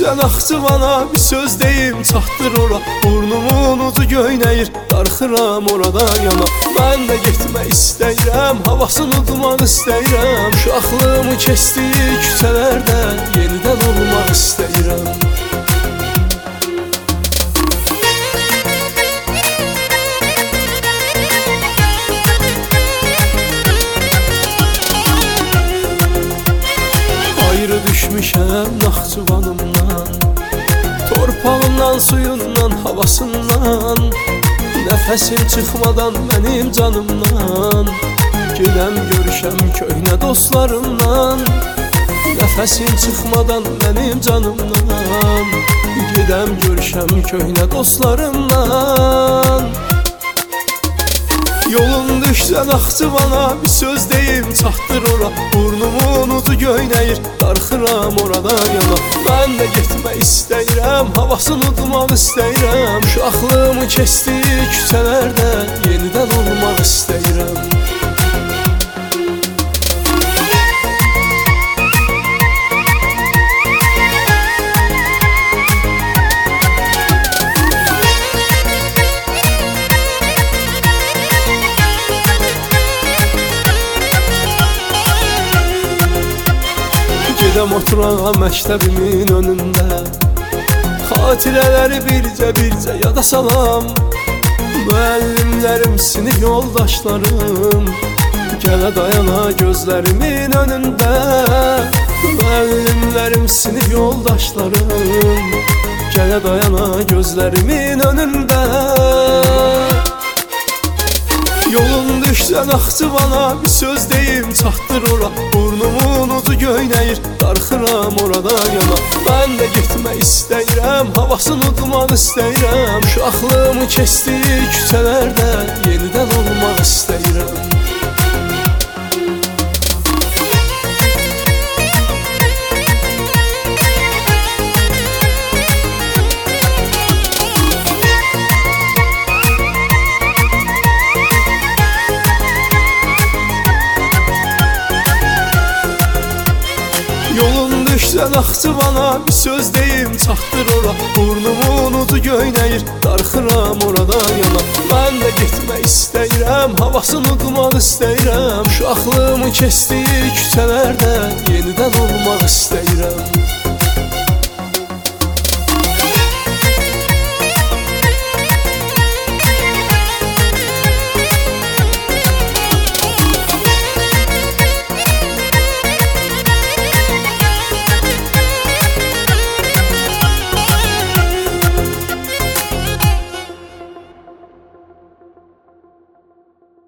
düşsə Naxçıvana bir söz deyim çatdır ora. Burnumun ucu göynəyir, darxıram oradan yana. Mən də getmək istəyirəm, havasını udmaq istəyirəm. Uşaqlığımı keçdiyi küçələrdə yenidən olmaq istəyirəm. Ayrı düşmüşəm Naxçıvanımdan, torpağından, suyundan, havasından. Nəfəsim çıxmadan mənim canımdan, gedəm görüşəm köhnə dostlarımdan. Nəfəsim çıxmadan mənim canımdan, gedəm görüşəm köhnə dostlarımdan. Yolun düşsə Naxçıvana bir söz deyim çatdır ora. Burnumun ucu göynəyir, darxıram oradan yana. Mən də getmək istəyirəm, havasını udmaq istəyirəm. Uşaqlığımı keçdiyi küçələrdə yenidən olmaq istəyirəm. Gedəm oturağa məktəbimin önündə, xatirələri bircə yada salam. Müəllimlərim, sinif yoldaşlarım, gələ dayana gözlərimin önündə. Müəllimlərim, sinif yoldaşlarım, gələ dayana gözlərimin önündə. Yolun düşsə Naxçıvana bir söz deyim çatdır ora. Burnumun ucu göynəyir, darxıram oradan yana. Mən də getmək istəyirəm, havasını udmaq istəyirəm. Uşaqlığımı keçdiyi küçələrdə yenidən olmaq istəyirəm. Yolun düşsə Naxçıvana bir söz deyim çatdır ora. Burnumun ucu göynəyir, darxıram oradan yana. Mən də getmək istəyirəm, havasını udmaq istəyirəm. Uşaqlığımı keçdiyi küçələrdə yenidən olmaq istəyirəm.